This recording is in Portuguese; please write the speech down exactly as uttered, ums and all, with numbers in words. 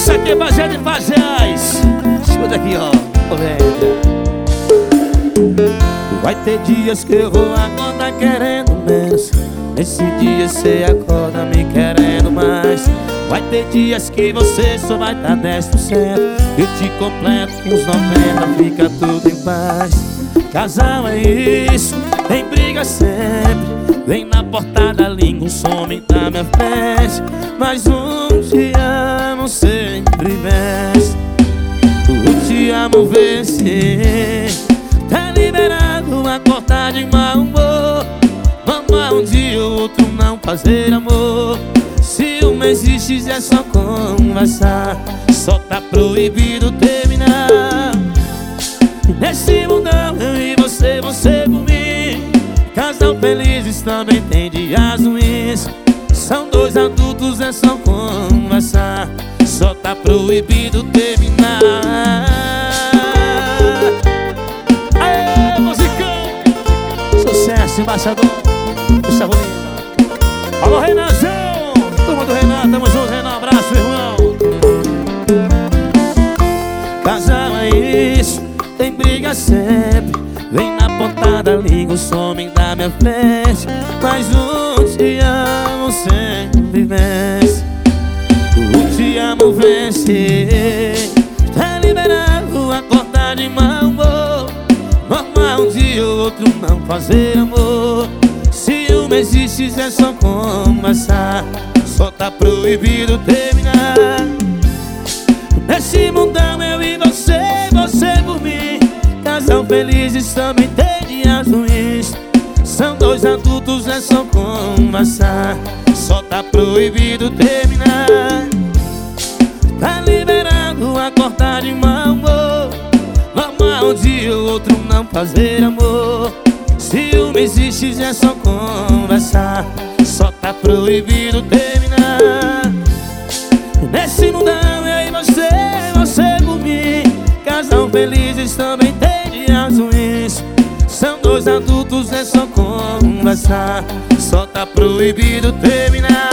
Isso aqui é baseado em faciais. Escuta aqui, ó. Vai ter dias que eu vou acordar querendo menos. Nesse dia cê acorda me querendo mais. Vai ter dias que você só vai dar dez por cento. Eu te completo com uns noventa, fica tudo em paz. Casal é isso, tem briga sempre. Vem na portada, língua, some da minha frente. Mas um te amo sempre vence. O te amo vence. Tá liberado a cortar de mau humor. Amar um dia ou outro, não fazer amor. Se uma existe é só conversar. Só tá proibido terminar. Nesse mundão eu e você, você por mim. Casal felizes também tem dias ruins. São dois adultos, é só conversar. Só tá proibido terminar. Aê, musicão! Sucesso, embaixador. Puxa, bonita. Alô, Renanzão! Turma do Renan, tamo junto, Renan. Abraço, irmão. Casal é isso, tem briga sempre. Vem na pontada, liga o some da minha frente. Mas um te amo sempre vence. O te amo vence. Tá liberado a cortar de mau humor. Amar um dia ou outro, não fazer amor. Se uma existe é só conversar. Só tá proibido terminar. Nesse mundão eu e você, você por mim. Casal felizes também tem dias ruins. São dois adultos, é só conversar. Só tá proibido terminar. Tá liberado a cortar de mau humor. Amar um dia ou outro, não fazer amor. Se uma existe é só conversar. Só tá proibido terminar. Nesse mundão eu e você, você por mim. Casal felizes também tem dias ruins. São dois adultos, é só conversar. Só tá proibido terminar.